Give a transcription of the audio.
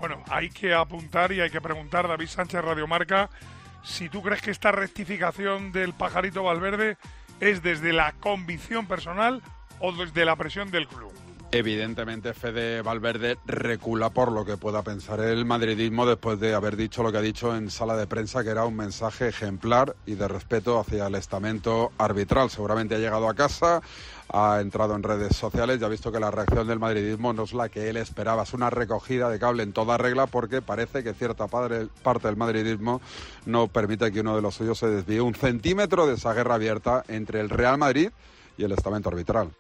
Bueno, hay que apuntar y hay que preguntar, David Sánchez, Radio Marca, si tú crees que esta rectificación del pajarito Valverde es desde la convicción personal o desde la presión del club. Evidentemente, Fede Valverde recula por lo que pueda pensar el madridismo después de haber dicho lo que ha dicho en sala de prensa, que era un mensaje ejemplar y de respeto hacia el estamento arbitral. Seguramente ha llegado a casa, ha entrado en redes sociales y ha visto que la reacción del madridismo no es la que él esperaba. Es una recogida de cable en toda regla, porque parece que cierta parte del madridismo no permite que uno de los suyos se desvíe un centímetro de esa guerra abierta entre el Real Madrid y el estamento arbitral.